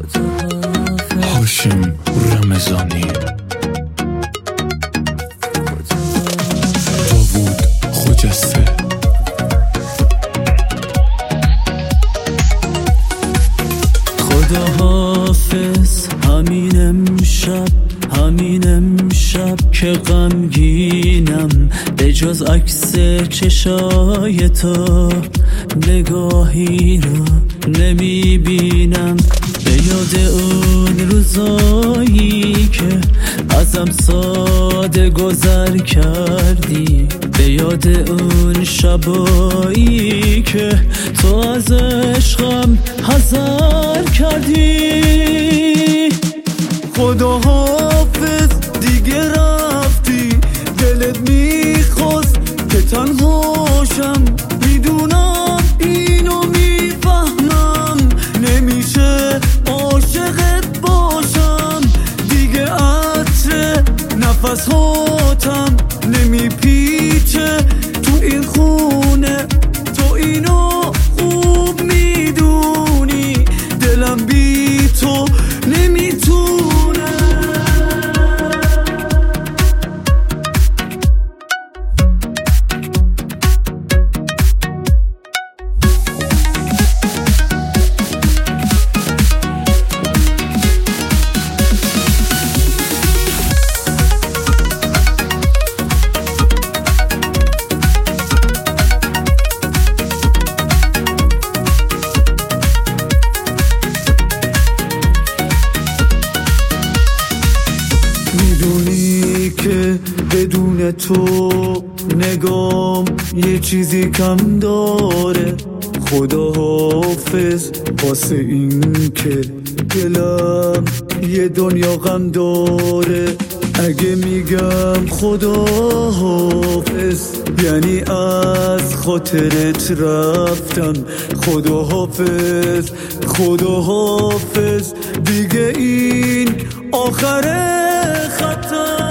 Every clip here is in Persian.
هاشم رمضانی، داوود خجسته. خدا حافظ، همین امشب که غمگینم، به جز عکس چشای تو نگاهی رو نمیبینم. به یاد اون روزایی که ازم ساده گذر کردی، به یاد اون شبایی که تو از عشقم حذر کردی. خدا حافظ دیگه رفتی، دلت میخواست که تنهاشم، میدونم اینو میفهمم، نمیشه عاشقت باشم دیگه. عطر نفس هاتم نمیپیچه تو این خونه، تو اینو خوب میدونی، دلم بی تو نمیتونه. میدونی که بدون تو نگام یه چیزی کم داره. خدا حافظ واسه این که دلم یه دنیا غم داره. اگه میگم خدا حافظ یعنی از خاطرت رفتم. خدا حافظ، خدا حافظ، دیگه این آخره خطم.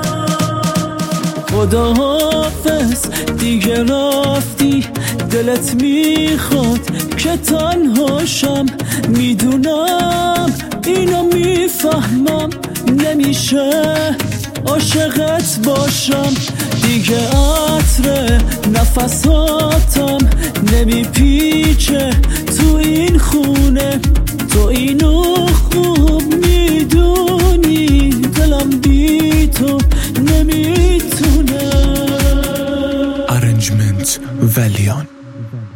خدا حافظ دیگه رفتی، دلت میخواد که تنهاشم، میدونم اینو میفهمم، نمیشه عاشقت باشم دیگه. عطر نفساتم نمیپیچه تو این خونه، تو اینو خوب میدونی، دلم بی تو نمیتونه. ارنجمنت ولیان.